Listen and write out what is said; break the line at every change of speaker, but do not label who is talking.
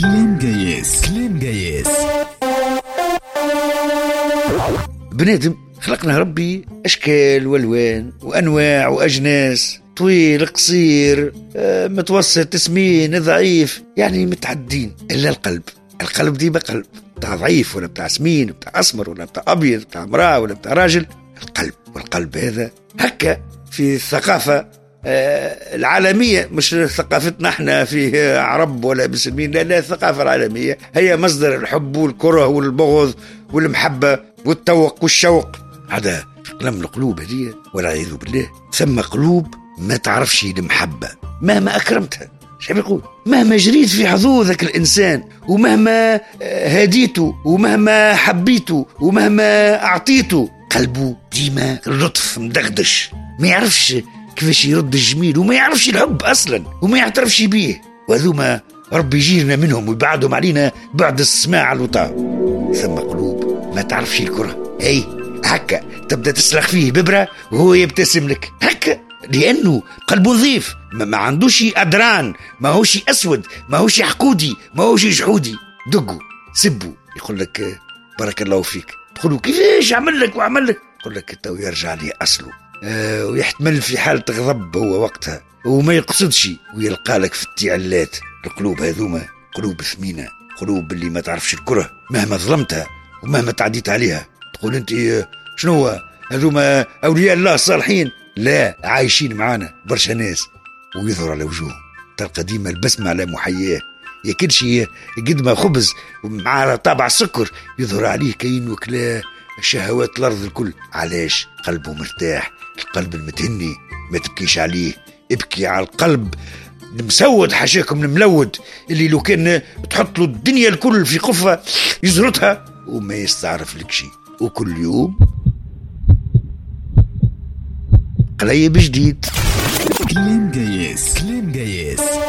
كلام جايز، كلام جايز.
بنادم خلقنا ربي أشكال والوان وأنواع وأجناس، طويل قصير متوسط سمين ضعيف، يعني متعدين. إلا القلب ديما قلب، بتاع ضعيف ولا بتاع سمين، بتاع أسمر ولا بتاع أبيض، بتاع امرأة ولا بتاع راجل. والقلب هذا هكا في الثقافة العالمية، مش ثقافتنا احنا في عرب ولا مسلمين، لا الثقافة العالمية هي مصدر الحب والكره والبغض والمحبة والتوق والشوق. هذا كلام القلوب هذه والعياذ بالله. ثم قلوب ما تعرفش المحبة مهما أكرمتها. شو بيقول؟ مهما جريت في حظوظك الإنسان، ومهما هديته، ومهما حبيته، ومهما أعطيته، قلبه ديما لطف مدغدش، ما يعرفش كيفاش يرد الجميل، وما يعرفش الحب أصلا، وما يعترفش بيه. وهذوما ربي يجيرنا منهم ويبعدهم علينا بعد السماع الوطا. ثم قلوب ما تعرفش الكره، أي هكا تبدأ تسلخ فيه ببرة وهو يبتسم لك هكا، لأنه قلبه نظيف، ما عندوش أدران، ما هوش أسود، ما هوش حقودي، ما هوش جحودي. دقوا سبوا يقول لك بارك الله فيك، تقولوا كيفاش عمل لك وعمل لك، يقول لك تو يرجع لي أصله. ويحتمل في حالة غضب هو وقتها وما يقصدش، ويلقى لك في التعلات. القلوب هذوما قلوب ثمينة، قلوب اللي ما تعرفش الكره مهما ظلمتها ومهما تعديت عليها. تقول انت شنو هذوما أولياء الله الصالحين؟ لا، عايشين معانا برشا ناس ويظهر على وجوههم تلقى ديما البسمة على محياه، ياكلش قد ما خبز مع طابع السكر يظهر عليه كاين وكلا شهوات الأرض الكل. علاش؟ قلبه مرتاح. القلب المتهني ما تبكيش عليه، ابكي على القلب المسود حاشاكم الملود، اللي لو كان تحط له الدنيا الكل في قفة يزرطها وما يستعرف لك شيء. وكل يوم قليب جديد.
كلام جايز، كلام جايز.